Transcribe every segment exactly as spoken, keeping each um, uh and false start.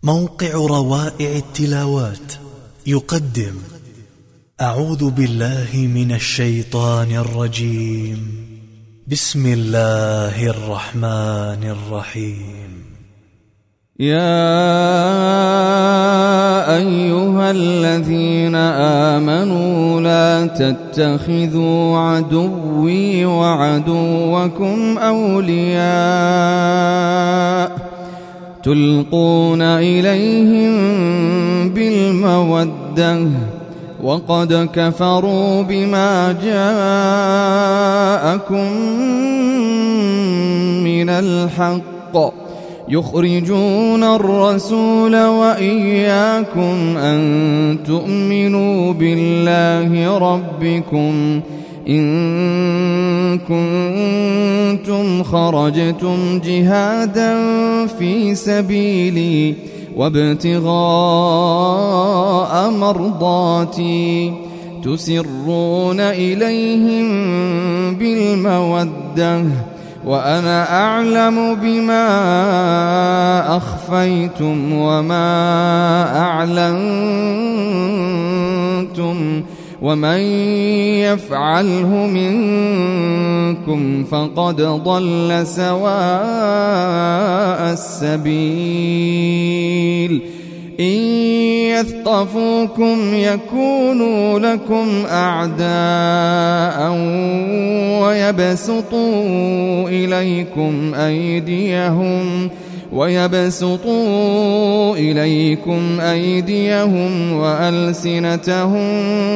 موقع روائع التلاوات يقدم أعوذ بالله من الشيطان الرجيم. بسم الله الرحمن الرحيم. يا أيها الذين آمنوا لا تتخذوا عدوي وعدوكم أولياء تلقون إليهم بالمودة وقد كفروا بما جاءكم من الحق يخرجون الرسول وإياكم أن تؤمنوا بالله ربكم إن كنتم خرجتم جهادا في سبيلي وابتغاء مرضاتي تسرون إليهم بالمودة وأنا أعلم بما أخفيتم وما أعلنتم ومن يفعله منكم فقد ضل سواء السبيل. إن يثقفوكم يكونوا لكم أعداء ويبسطوا إليكم أيديهم ويبسطوا إليكم أيديهم وألسنتهم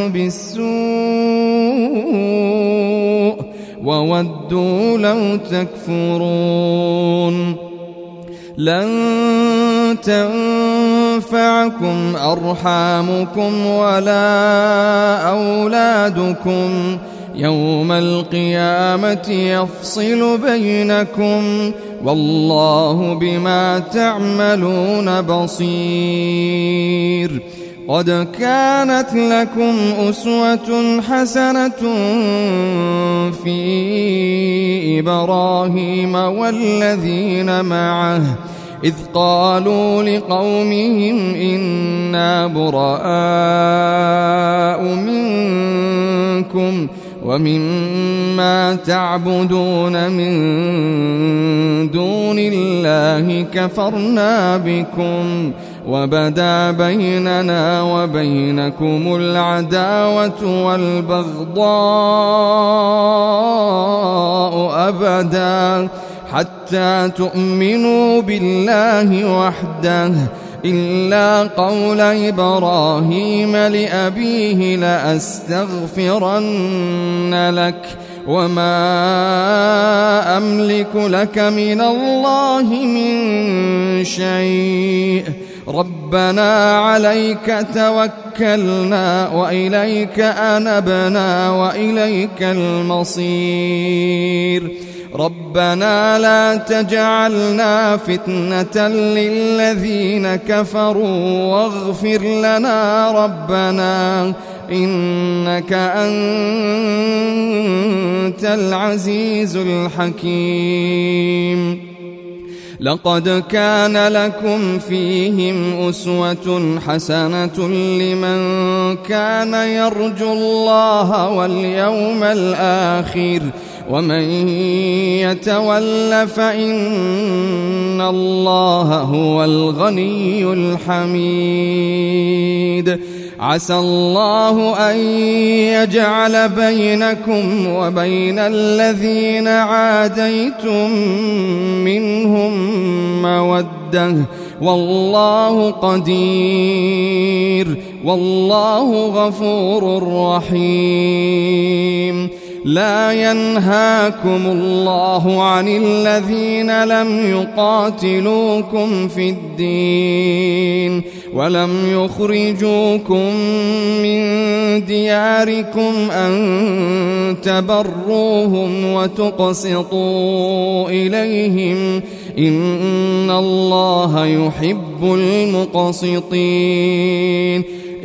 بالسوء وودوا لو تكفرون. لن تنفعكم أرحامكم ولا أولادكم يوم القيامة يفصل بينكم والله بما تعملون بصير. قد كانت لكم أسوة حسنة في إبراهيم والذين معه إذ قالوا لقومهم إنا براء منكم ومما تعبدون من دون الله كفرنا بكم وبدا بيننا وبينكم العداوة والبغضاء أبدا حتى تؤمنوا بالله وحده إلا قول إبراهيم لأبيه لأستغفرن لك وما أملك لك من الله من شيء ربنا عليك توكلنا وإليك أنبنا وإليك المصير. ربنا لا تجعلنا فتنة للذين كفروا واغفر لنا ربنا إنك أنت العزيز الحكيم. لقد كان لكم فيهم أسوة حسنة لمن كان يرجو الله واليوم الآخر ومن يتول فإن الله هو الغني الحميد. عسى الله أن يجعل بينكم وبين الذين عاديتم منهم مودة والله قدير والله غفور رحيم. لا ينهاكم الله عن الذين لم يقاتلوكم في الدين ولم يخرجوكم من دياركم أن تبروهم وتقسطوا إليهم إن الله يحب المقسطين.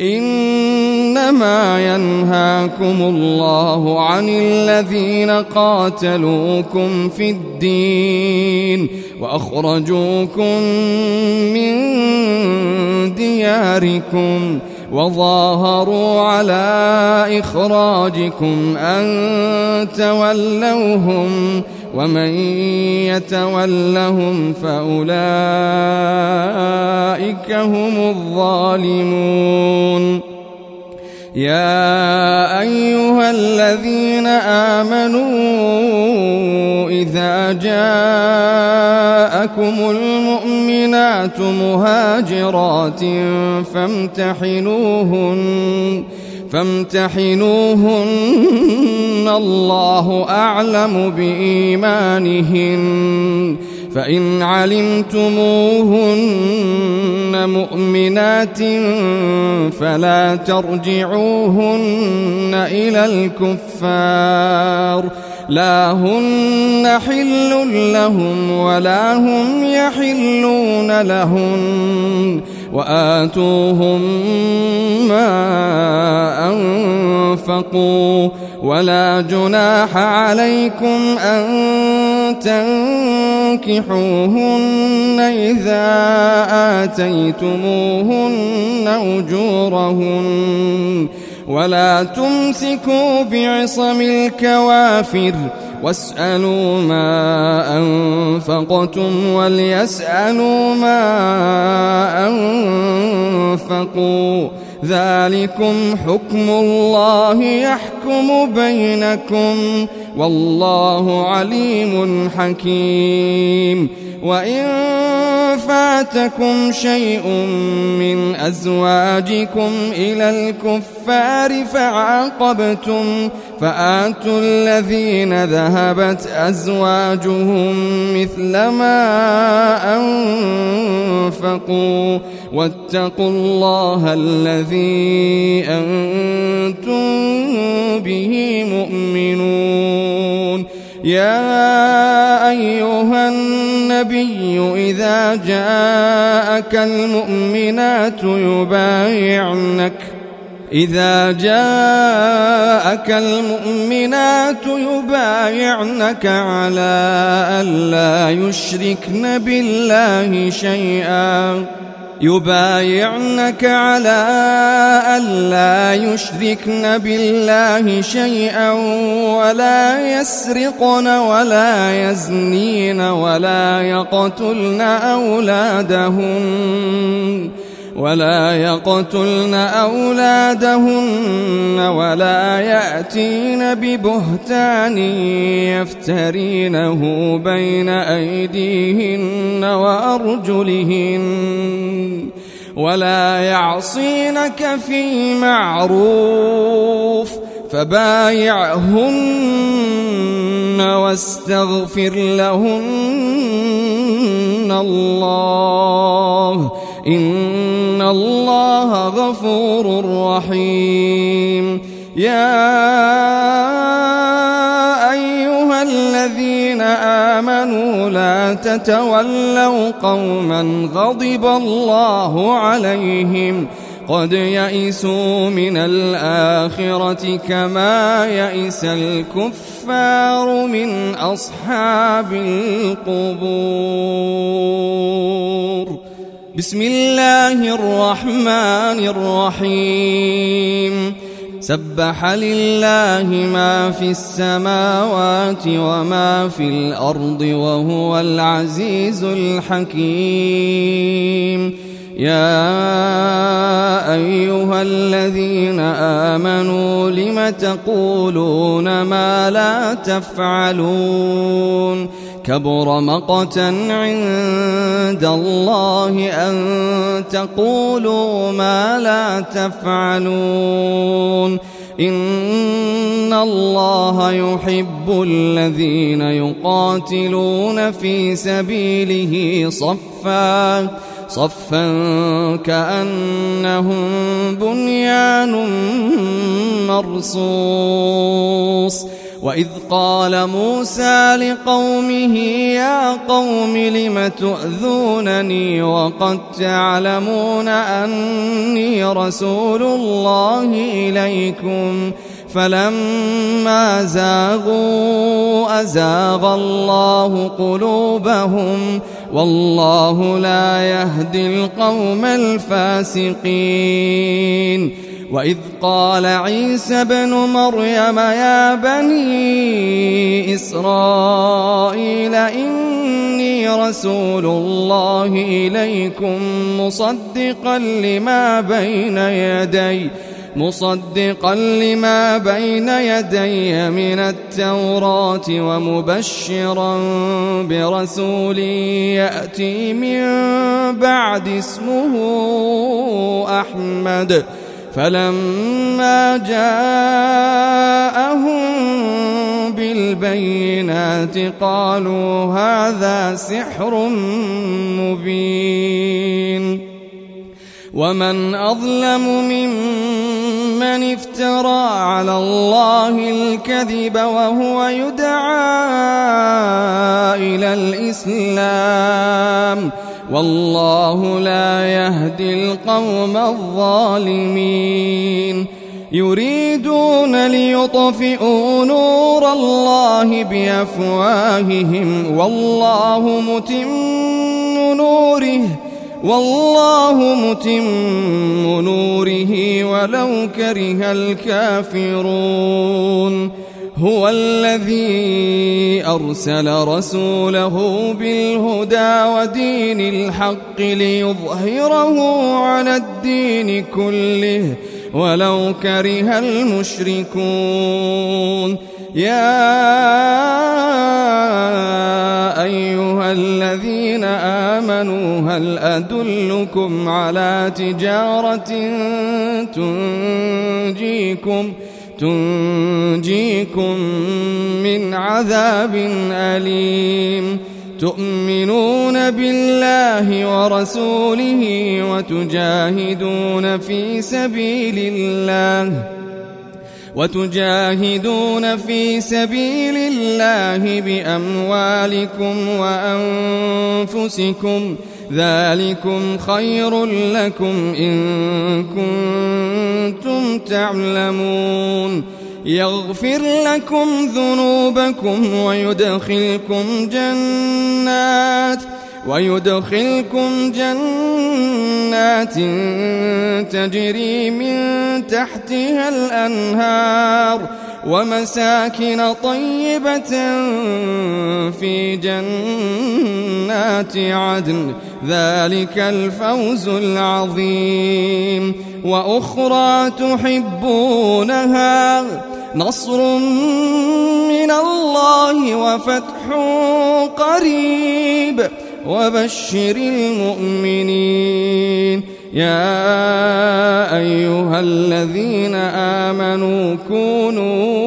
إنما ينهاكم الله عن الذين قاتلوكم في الدين وأخرجوكم من دياركم وظاهروا على إخراجكم أن تولوهم ومن يتولهم فأولئك هم الظالمون. يا أيها الذين آمنوا إذا جاءكم المؤمنات مهاجرات فامتحنوهن فامتحنوهن الله أعلم بإيمانهن فإن علمتموهن مؤمنات فلا ترجعوهن إلى الكفار لا هن حل لهم ولا هم يحلون لهن وآتوهم ما أنفقوا ولا جناح عليكم أن تنكحوهن إذا آتيتموهن أجورهن ولا تمسكوا بعصم الكوافر واسألوا ما أنفقتم وليسألوا ما أنفقوا ذلكم حكم الله يحكم بينكم والله عليم حكيم. وإن فاتكم شيء من أزواجكم إلى الكفار فعاقبتم فآتوا الذين ذهبت أزواجهم مثل ما أنفقوا واتقوا الله الذي أنتم به مؤمنون. يا أيها النبي إذا جاءك المؤمنات يبايعنك إذا جاءك المؤمنات يبايعنك على ألا يشركن بالله شيئا يبايعنك على ألا يشركن بالله شيئا ولا يسرقن ولا يزنين ولا يقتلن أولادهن ولا يقتلن أولادهن ولا يأتين ببهتان يفترينه بين أيديهن وأرجلهن ولا يعصينك في معروف فبايعهن واستغفر لهن الله إن الله غفور رحيم. يا أيها الذين آمنوا لا تتولوا قوما غضب الله عليهم قد يئسوا من الآخرة كما يئس الكفار من أصحاب القبور. بسم الله الرحمن الرحيم. سبح لله ما في السماوات وما في الأرض وهو العزيز الحكيم. يا أيها الذين آمنوا لم تقولون ما لا تفعلون كبر مقتا عند الله أن تقولوا ما لا تفعلون إن الله يحب الذين يقاتلون في سبيله صفا صفا كأنهم بنيان مرصوص. وإذ قال موسى لقومه يا قوم لم تؤذونني وقد تعلمون أني رسول الله إليكم فلما زاغوا أزاغ الله قلوبهم والله لا يهدي القوم الفاسقين. وإذ قال عيسى ابن مريم يا بني إسرائيل إني رسول الله إليكم مصدقا لما بين يدي مصدقا لما بين يدي من التوراة ومبشرا برسول يأتي من بعد اسمه أحمد. فلما جاءهم بالبينات قالوا هذا سحر مبين. ومن أظلم ممن افترى على الله الكذب وهو يدعى إلى الإسلام والله لا يهدي القوم الظالمين. يريدون ليطفئوا نور الله بأفواههم والله متم نوره والله متم نوره ولو كره الكافرون. هو الذي أرسل رسوله بالهدى ودين الحق ليظهره على الدين كله ولو كره المشركون. يا أيها الذين آمنوا هل أدلكم على تجارة تنجيكم تنجيكم من عذاب أليم. تؤمنون بالله ورسوله وتجاهدون في سبيل الله وتجاهدون في سبيل الله بأموالكم وأنفسكم ذلكم خير لكم إن كنتم تعلمون. يغفر لكم ذنوبكم ويدخلكم جنات ويدخلكم جنات تجري من تحتها الأنهار ومساكن طيبة في جنات عدن ذلك الفوز العظيم. وأخرى تحبونها نصر من الله وفتح قريب وبشر المؤمنين. يا أيها الذين آمنوا كونوا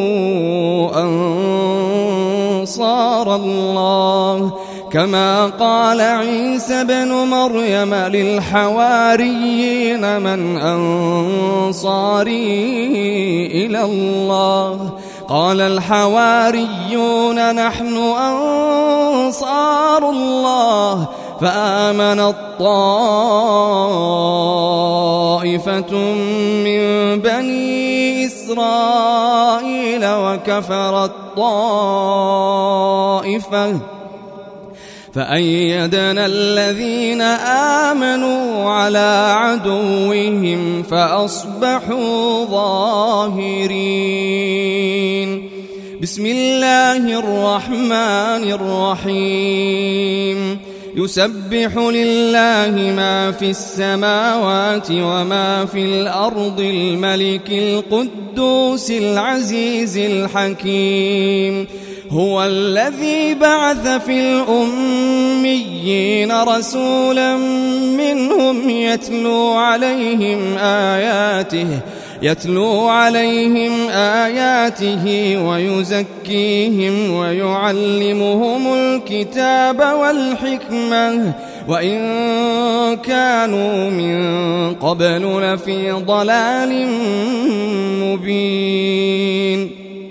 أنصار الله كما قال عيسى ابن مريم للحواريين من أنصاري إلى الله قال الحواريون نحن أنصار الله فآمنت طائفة من بني إسرائيل وكفرت طائفة فأيدنا الذين آمنوا على عدوهم فأصبحوا ظاهرين. بسم الله الرحمن الرحيم. يسبح لله ما في السماوات وما في الأرض الملك القدوس العزيز الحكيم. هو الذي بعث في الأميين رسولا منهم يتلو عليهم آياته يتلو عليهم آياته ويزكيهم ويعلمهم الكتاب والحكمة وإن كانوا من قبل لفي ضلال مبين.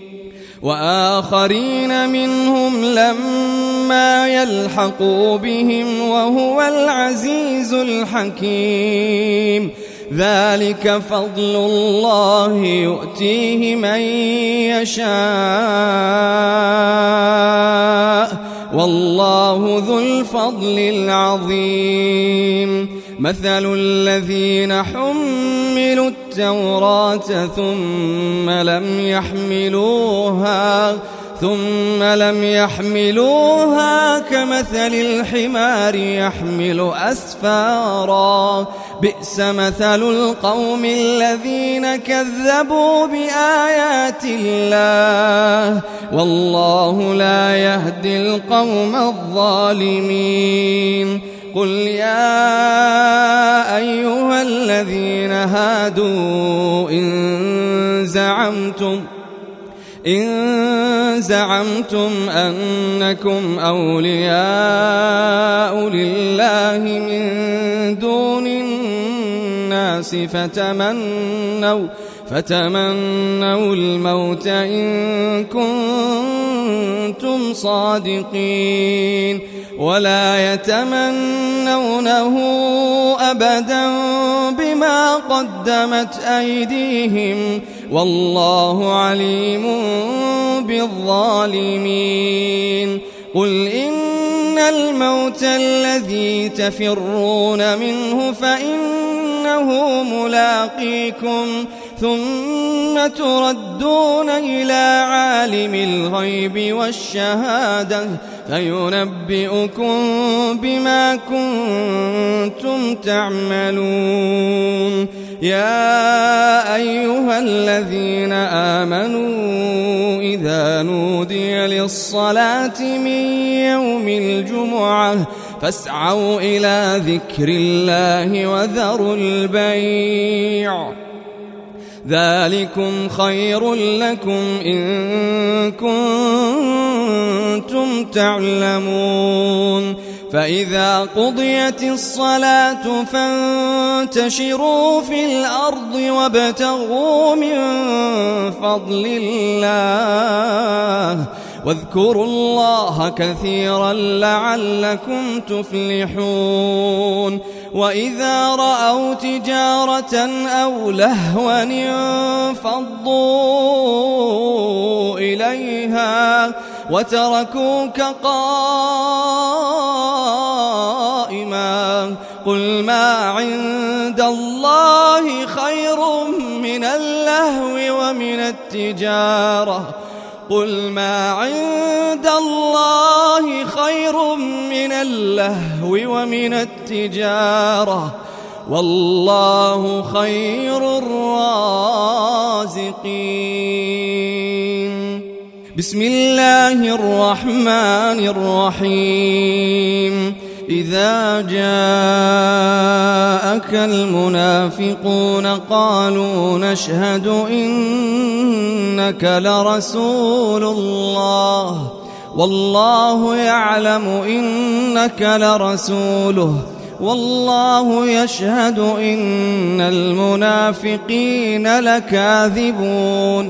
وآخرين منهم لما يلحقوا بهم وهو العزيز الحكيم. ذلك فضل الله يؤتيه من يشاء والله ذو الفضل العظيم. مثل الذين حملوا التوراة ثم لم يحملوها ثم لم يحملوها كمثل الحمار يحمل أسفارا بئس مثل القوم الذين كذبوا بآيات الله والله لا يهدي القوم الظالمين. قل يا أيها الذين هادوا إن زعمتم إن زعمتم أنكم أولياء لله من دون الناس فتمنوا فتمنوا الموت إن كنتم صادقين ولا يتمنونه أبدا بما قدمت أيديهم والله عليم بالظالمين. قل إن الموت الذي تفرون منه فإنه ملاقيكم ثم تردون إلى عالم الغيب والشهادة فينبئكم بما كنتم تعملون. يا أيها الذين آمنوا إذا نودي للصلاة من يوم الجمعة فاسعوا إلى ذكر الله وذروا البيع ذلكم خير لكم إن كنتم تعلمون. فإذا قضيت الصلاة فانتشروا في الأرض وابتغوا من فضل الله واذكروا الله كثيرا لعلكم تفلحون. وإذا رأوا تجارة أو لهوا انفضوا إليها وتركوك قائما قل ما عند الله خير من اللهو ومن التجارة قل ما عند الله خير من اللهو ومن التجارة والله خير الرازقين. بسم الله الرحمن الرحيم. إذا جاءك المنافقون قالوا نشهد إنك لرسول الله والله يعلم إنك لرسوله والله يشهد إن المنافقين لكاذبون.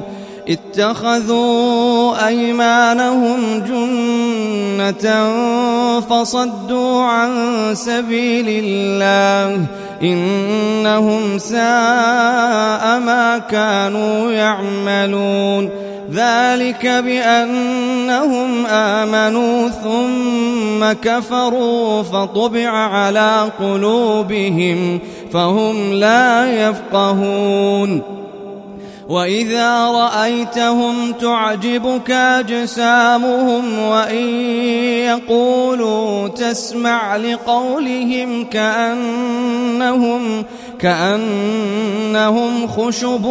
اتخذوا أيمانهم جنة فصدوا عن سبيل الله إنهم ساء ما كانوا يعملون. ذلك بأنهم آمنوا ثم كفروا فطبع على قلوبهم فهم لا يفقهون. وإذا رأيتهم تعجبك أجسامهم وإن يقولوا تسمع لقولهم كأنهم كأنهم خشب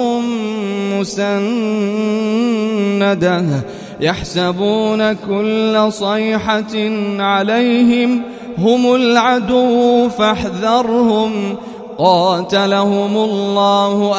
مسندة يحسبون كل صيحة عليهم هم العدو فاحذرهم قاتلهم الله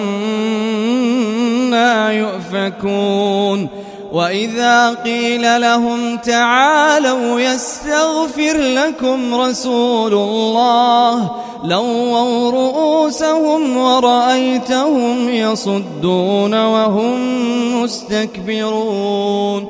أنى يؤفكون. وإذا قيل لهم تعالوا يستغفر لكم رسول الله لووا رؤوسهم ورأيتهم يصدون وهم مستكبرون.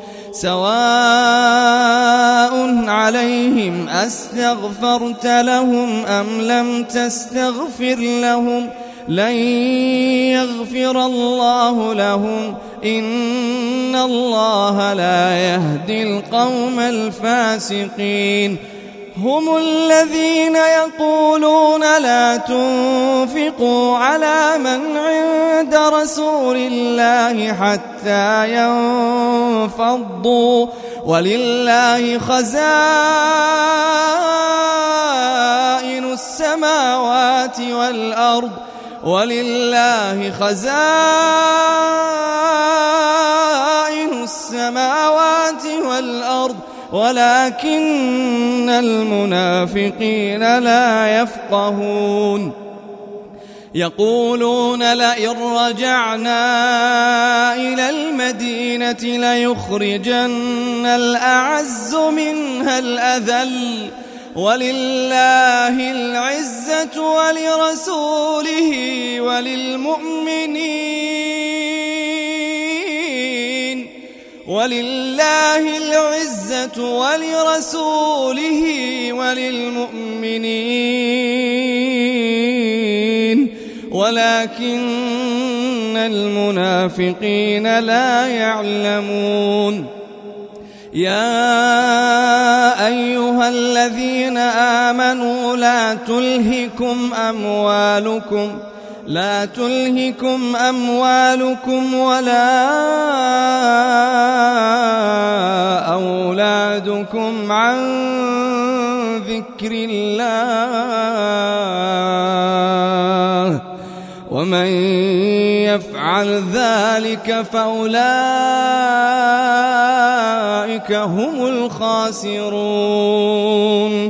سواء عليهم أستغفرت لهم أم لم تستغفر لهم لن يغفر الله لهم إن الله لا يهدي القوم الفاسقين هم الذين يقولون لا تنفقوا على من عند رسول الله حتى ينفضوا ولله خزائن السماوات والأرض ولله خزائن السماوات والأرض ولكن المنافقين لا يفقهون يقولون لئن رجعنا إلى المدينة ليخرجن الأعز منها الأذل ولله العزة ولرسوله وللمؤمنين ولله العزة ولرسوله وللمؤمنين ولكن المنافقين لا يعلمون يا أيها الذين آمنوا لا تلهكم أموالكم لا تلهكم أموالكم ولا أولادكم عن ذكر الله ومن يفعل ذلك فأولئك هم الخاسرون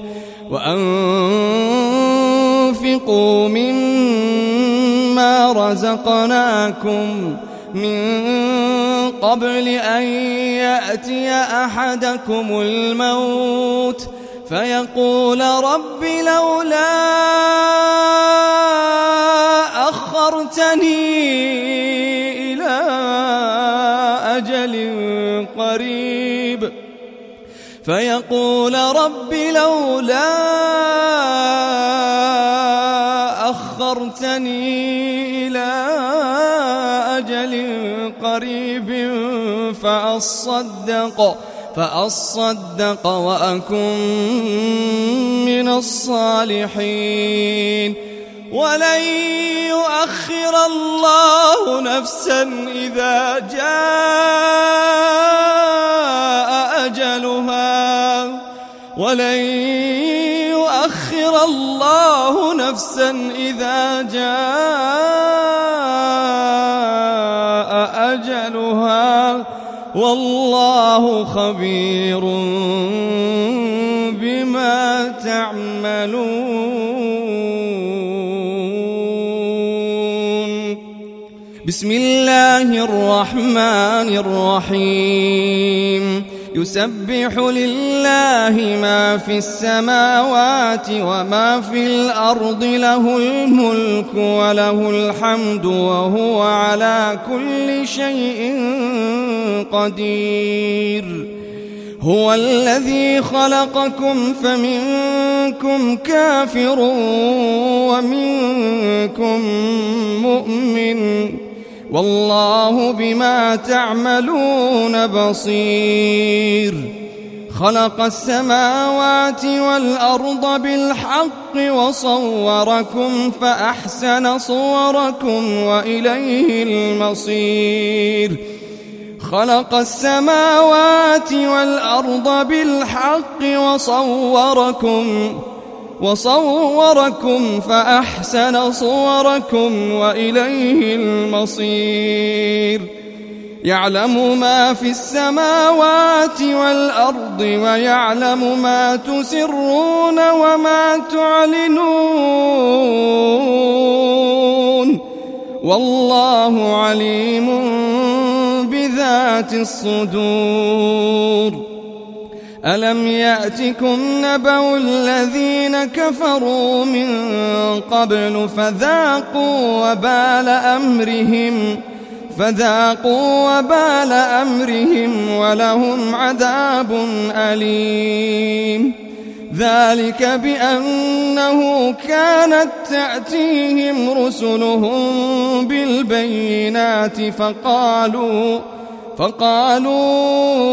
وأنفقوا مما رزقناكم من قبل أن يأتي أحدكم الموت فيقول رب لولا أخرتني إلى أجل قريب فيقول رب لولا أخرتني إلى أجل قريب فأصدق فأصدق وأكن من الصالحين ولن يؤخر الله نفسا إذا جاء أجلها ولن يؤخر الله نفسا إذا جاء أجلها والله خبير بما تعملون بسم الله الرحمن الرحيم يسبح لله ما في السماوات وما في الأرض له الملك وله الحمد وهو على كل شيء قدير هو الذي خلقكم فمنكم كافر ومنكم مؤمن والله بما تعملون بصير خلق السماوات والأرض بالحق وصوركم فأحسن صوركم وإليه المصير خلق السماوات والأرض بالحق وصوركم وصوركم فأحسن صوركم وإليه المصير يعلم ما في السماوات والأرض ويعلم ما تسرون وما تعلنون والله عليم بذات الصدور ألم يأتكم نبأ الذين كفروا من قبل فذاقوا وبال أمرهم فذاقوا وبال أمرهم ولهم عذاب أليم ذلك بأنه كانت تأتيهم رسلهم بالبينات فقالوا فقالوا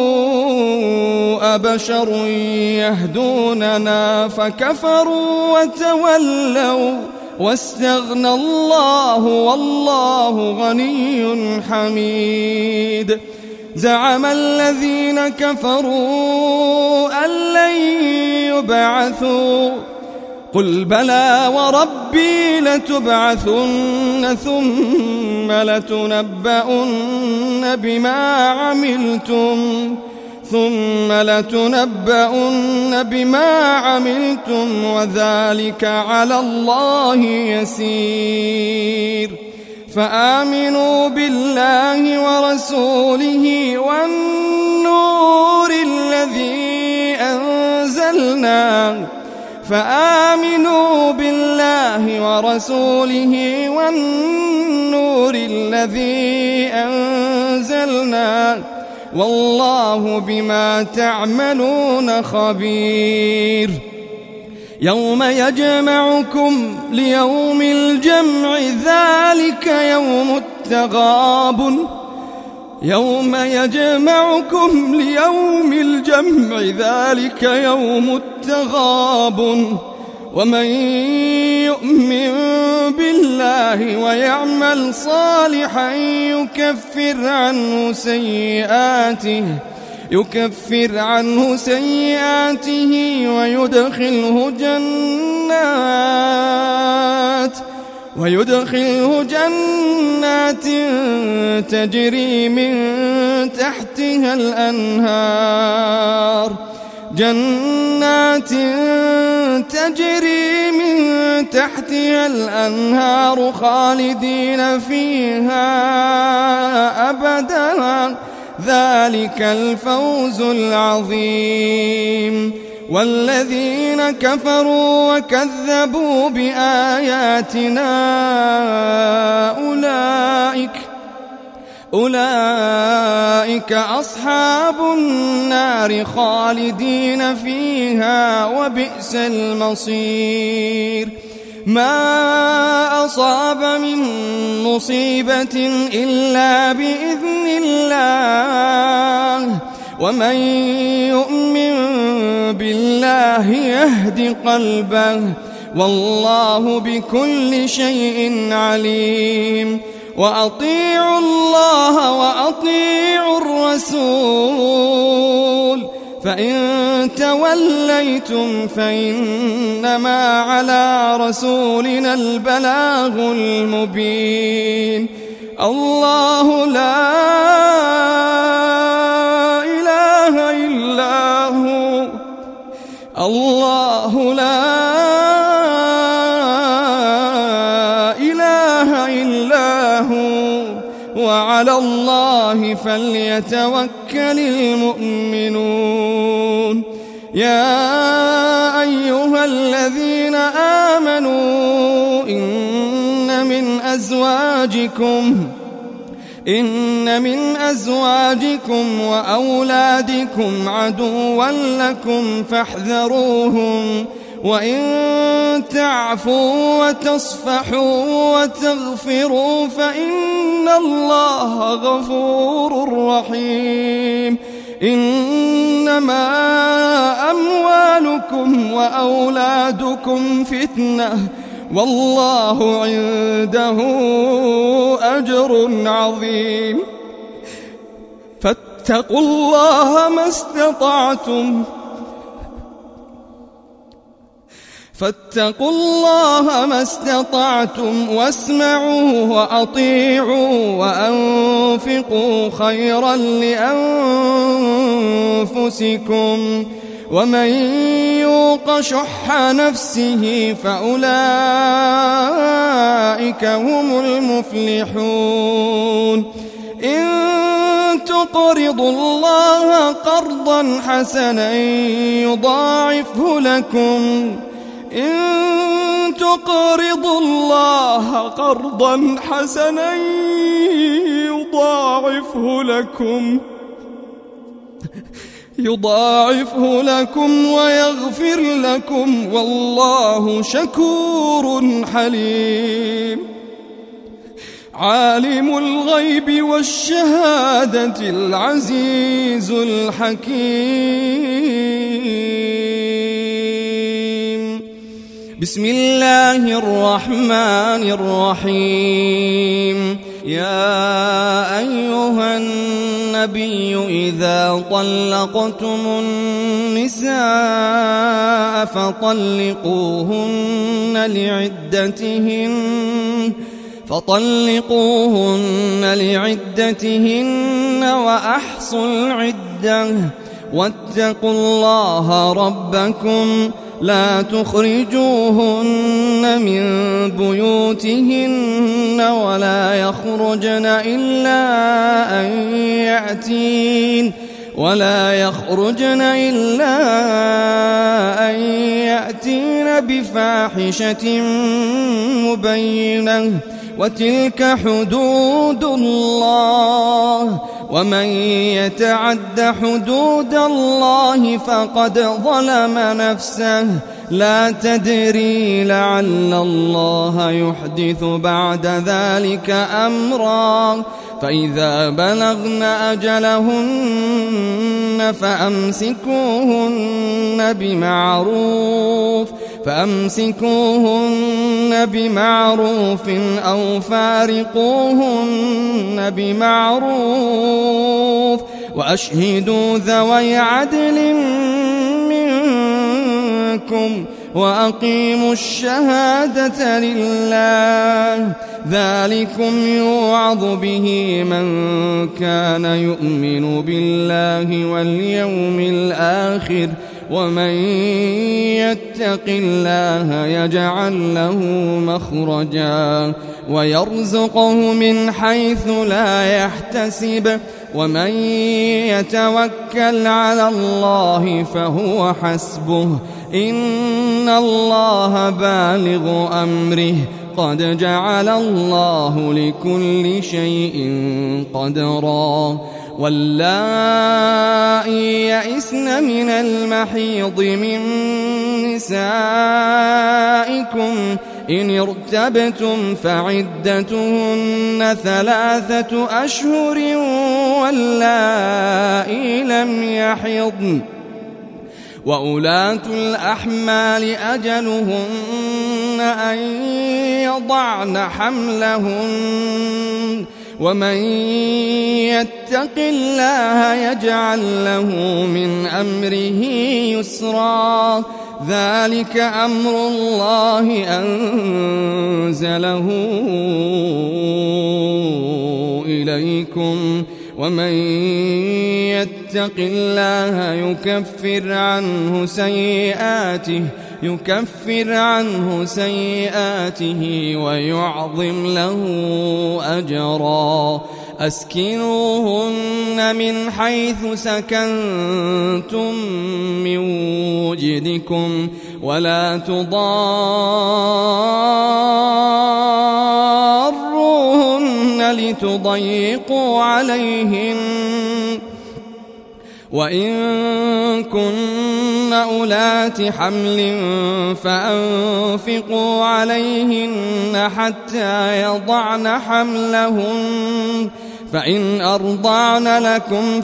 أبشر يهدوننا فكفروا وتولوا واستغنى الله والله غني حميد. زعم الذين كفروا أن لن يبعثوا قل بلى وربي لتبعثن ثم لتنبؤن بما عملتم ثم لتنبؤن بما عملتم وذلك على الله يسير. فآمنوا بالله ورسوله والنور الذي أنزلنا فآمنوا بالله ورسوله والنور الذي أنزلنا والله بما تعملون خبير. يوم يجمعكم ليوم الجمع ذلك يوم التغابن يوم يجمعكم ليوم الجمع ذلك يوم التغابن ومن يؤمن بالله ويعمل صالحا يكفر عنه سيئاته يكفر عنه سيئاته ويدخله جنات ويدخله جنات تجري من تحتها الأنهار جنات تجري من تحتها الأنهار خالدين فيها أبدا ذلك الفوز العظيم. والذين كفروا وكذبوا بآياتنا أولئك أولئك أصحاب النار خالدين فيها وبئس المصير. ما أصاب من مصيبة إلا بإذن الله ومن يؤمن بالله يهد قلبه والله بكل شيء عليم. وأطيعوا الله وأطيعوا الرسول فإن توليتم فإنما على رسولنا البلاغ المبين. الله لا إله إلا هو الله لا إله إلا هو وعلى الله فليتوكل المؤمنون. يا أيها الذين آمنوا إن من أزواجكم إن من أزواجكم وأولادكم عدوا لكم فاحذروهم وإن تعفوا وتصفحوا وتغفروا فإن الله غفور رحيم. إنما أموالكم وأولادكم فتنة والله عنده أجر عظيم. فاتقوا الله ما استطعتم فاتقوا الله ما استطعتم واسمعوا وأطيعوا وأنفقوا خيرا لأنفسكم ومن يوق شح نفسه فأولئك هم المفلحون. إن تقرضوا الله قرضا حسنا يضاعفه لكم إن تقرضوا الله قرضا حسنا يضاعفه لكم يضاعفه لكم ويغفر لكم والله شكور حليم. عالم الغيب والشهادة العزيز الحكيم. بسم الله الرحمن الرحيم. يا أيها النبي إذا طلقتم النساء فطلقوهن لعدتهن فطلقوهن لعدتهن وأحصوا العدة واتقوا الله ربكم لا تخرجوهن من بيوتهن ولا يخرجن إلا أن يأتين ولا يخرجن إلا أن يأتين بفاحشة مبينة وتلك حدود الله ومن يتعد حدود الله فقد ظلم نفسه لا تدري لعل الله يحدث بعد ذلك أمرا. فإذا بلغن أجلهن فأمسكوهن بمعروف فأمسكوهن بمعروف أو فارقوهن بمعروف وأشهدوا ذوي عدل منكم وأقيموا الشهادة لله ذلكم يوعظ به من كان يؤمن بالله واليوم الآخر ومن يتق الله يجعل له مخرجا ويرزقه من حيث لا يحتسب ومن يتوكل على الله فهو حسبه إن الله بالغ أمره قد جعل الله لكل شيء قدرا. واللائي يئسن من المحيض من نسائكم إن ارتبتم فعدتهن ثلاثة أشهر واللائي لم يحضن وأولاة الأحمال أجلهن أن يضعن حملهن ومن يتق الله يجعل له من أمره يسرا ذلك أمر الله أنزله إليكم ومن يتق الله يكفر عنه سيئاته يكفر عنه سيئاته ويعظم له أجرا. أسكنوهن من حيث سكنتم من وجدكم ولا تضاروهن لتضيقوا عليهن وإن كن أولات حمل فأنفقوا عليهن حتى يضعن حملهن فإن أرضعن لكم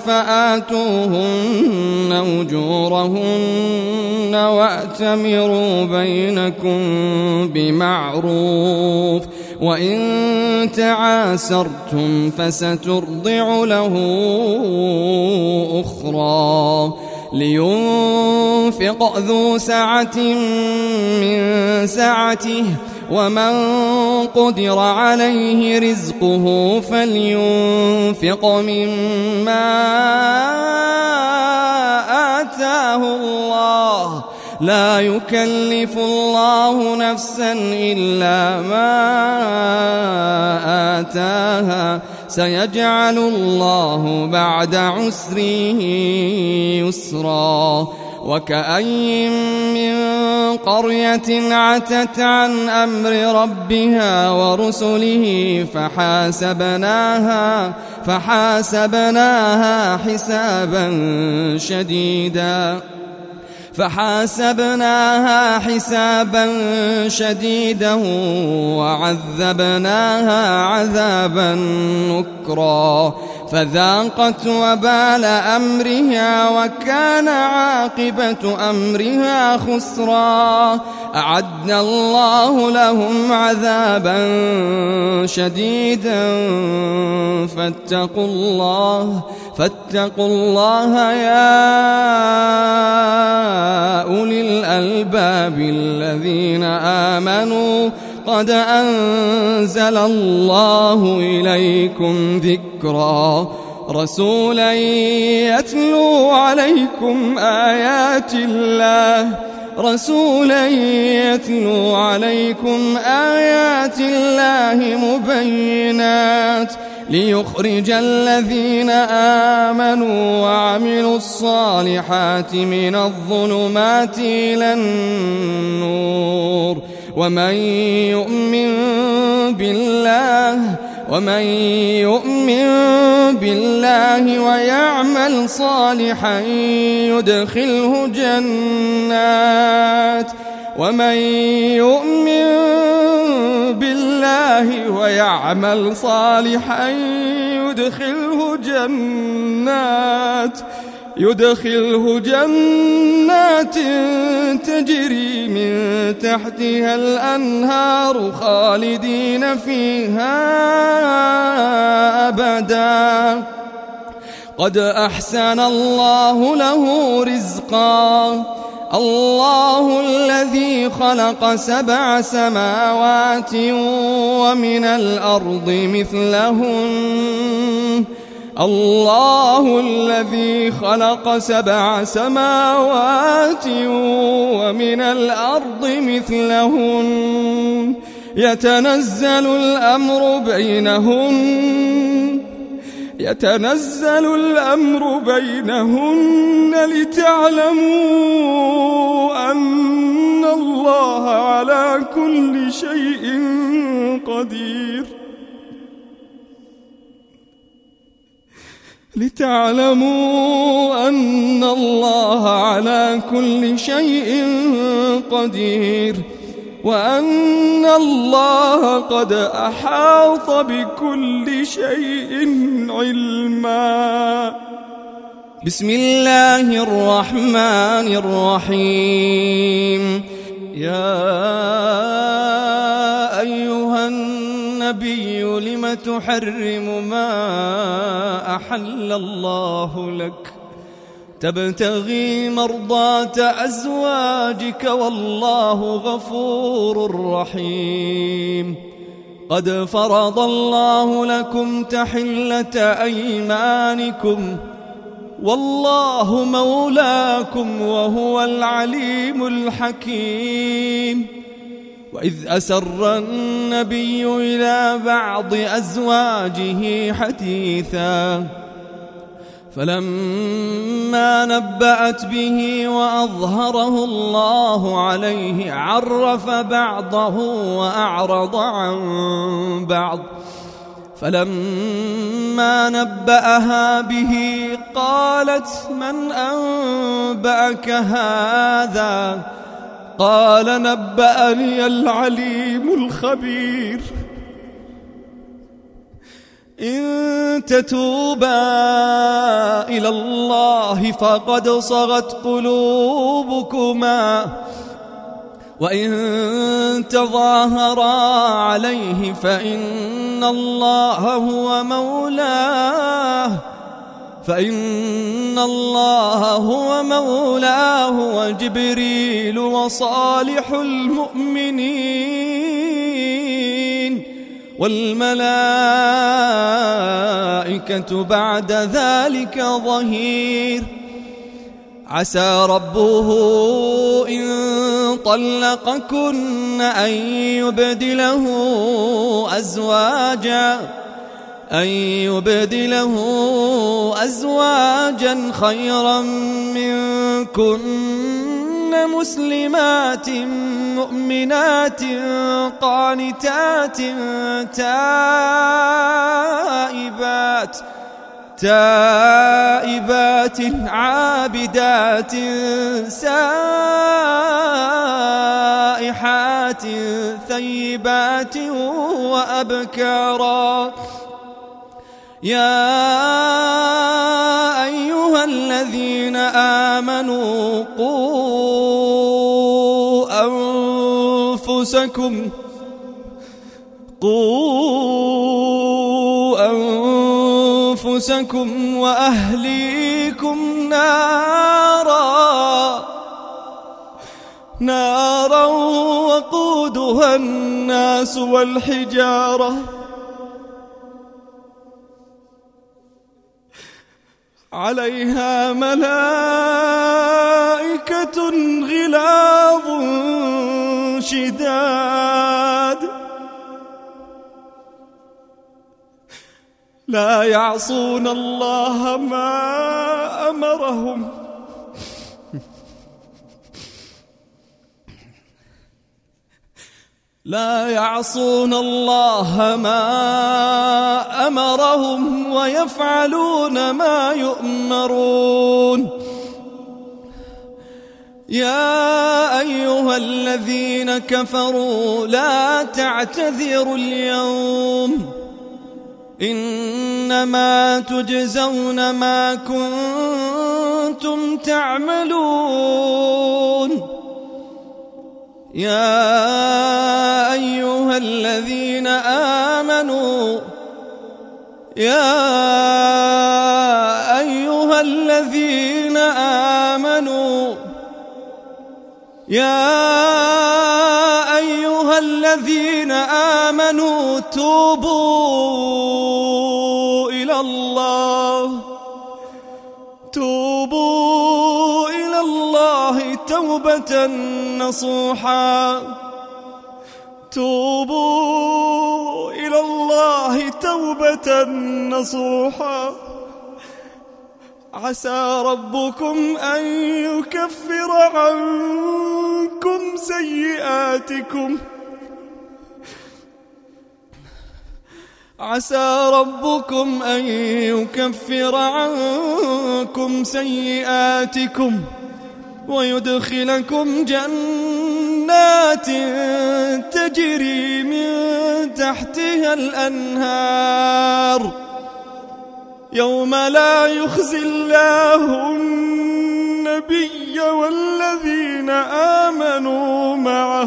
فآتوهن أجورهن وأتمروا بينكم بمعروف وإن تعاسرتم فسترضع له أخرى. لينفق ذو سعة من سعته ومن قدر عليه رزقه فلينفق مما آتاه الله لا يكلف الله نفسا إلا ما آتاها سيجعل الله بعد عسره يسرا. وكأين من قرية عتت عن أمر ربها ورسله فحاسبناها فحاسبناها حسابا شديدا فحاسبناها حسابا شديدا وعذبناها عذابا نكرا فذاقت وبال أمرها وكان عاقبة أمرها خسرا أعد الله لهم عذابا شديدا فاتقوا الله فاتقوا الله يا أولي الألباب الذين آمنوا قد أنزل الله إليكم ذكرا رسولا يتلو عليكم آيات الله رسولا يتلو عليكم آيات الله مبينات ليخرج الذين آمنوا وعملوا الصالحات من الظلمات إلى النور ومن يؤمن بالله ومن يؤمن بالله ويعمل صالحا يدخله جنات ومن يؤمن بالله ويعمل صالحا يدخله جنات يدخله جنات تجري من تحتها الأنهار خالدين فيها أبدا قد أحسن الله له رزقا الله الذي خلق سبع سماوات ومن الأرض مثلهن الله الذي خلق سبع سماوات ومن الأرض مثلهن يتنزل الأمر بينهن يتنزل الأمر بينهن لتعلموا أن الله على كل شيء قدير لتعلموا أن الله على كل شيء قدير وأن الله قد أحاط بكل شيء علما بسم الله الرحمن الرحيم يا أيها النبي لم تحرم ما أحل الله لك تبتغي مرضات أزواجك والله غفور رحيم قد فرض الله لكم تحلة أيمانكم والله مولاكم وهو العليم الحكيم وإذ أسر النبي إلى بعض أزواجه حديثا فلما نبأت به وأظهره الله عليه عرف بعضه وأعرض عن بعض فلما نبأها به قالت من أنبأك هذا قال نبأني العليم الخبير إن تتوبا إلى الله فقد صغت قلوبكما وإن تظاهرا عليه فإن الله هو مولاه فإن الله هو مولاه وجبريل وصالح المؤمنين والملائكة بعد ذلك ظهير عسى ربه إن طلقكن أن يبدله أزواجا أن يبدله أزواجا خيرا كن مسلمات مؤمنات قانتات تائبات تائبات عابدات سائحات ثيبات وأبكارا يا أيها الذين آمنوا قوا أنفسكم قوا أنفسكم وأهليكم نارا نارا وقودها الناس والحجارة عليها ملائكة غلاظ شداد لا يعصون الله ما أمرهم لا يعصون الله ما أمرهم ويفعلون ما يؤمرون يا أيها الذين كفروا لا تعتذروا اليوم إنما تجزون ما كنتم تعملون يا أيها الذين آمنوا يا أيها الذين آمنوا يا أيها الذين آمنوا توبوا إلى الله توبوا إلى الله توبة نصوحا توبوا إلى الله توبة نصوحا عسى ربكم أن يكفر عنكم سيئاتكم عسى ربكم أن يكفر عنكم سيئاتكم ويدخلكم جنات تجري من تحتها الأنهار يوم لا يخزي الله النبي والذين آمنوا معه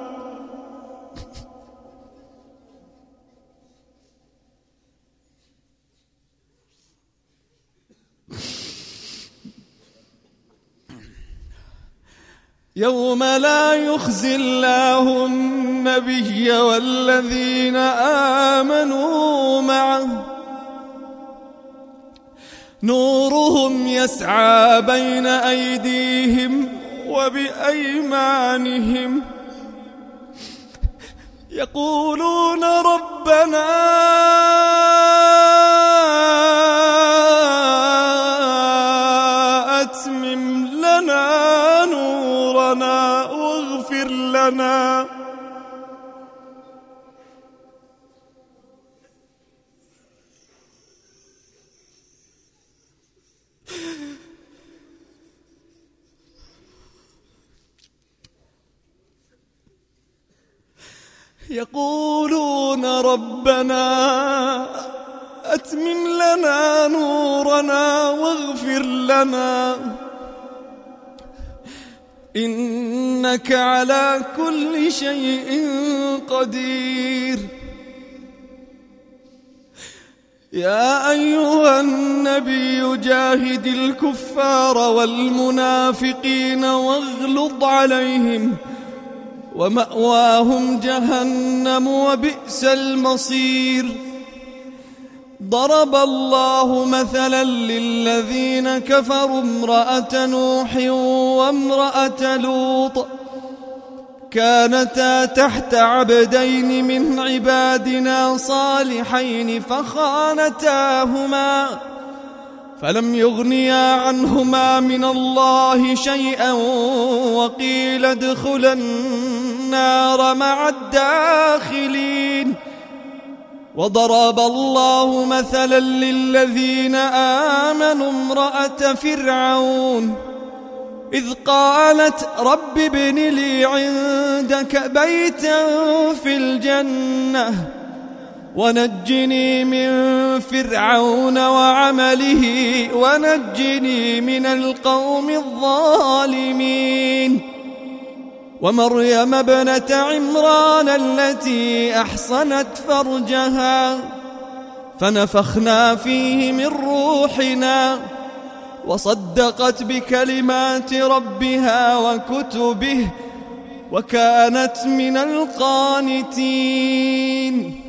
يوم لا يخزي الله النبي والذين آمنوا معه نورهم يسعى بين أيديهم وبأيمانهم يقولون ربنا أتمم لنا نورنا واغفر لنا يقولون ربنا أتمم لنا نورنا واغفر لنا إنك على كل شيء قدير يا أيها النبي جاهد الكفار والمنافقين واغلظ عليهم ومأواهم جهنم وبئس المصير ضرب الله مثلا للذين كفروا امرأة نوح وامرأة لوط كانتا تحت عبدين من عبادنا صالحين فخانتاهما فلم يغنيا عنهما من الله شيئا وقيل ادخلا النار مع الداخلين. وضرب الله مثلا للذين آمنوا امرأة فرعون إذ قالت رب ابن لي عندك بيتا في الجنة ونجني من فرعون وعمله ونجني من القوم الظالمين. ومريم ابنة عمران التي أحصنت فرجها فنفخنا فيه من روحنا وصدقت بكلمات ربها وكتبه وكانت من القانتين.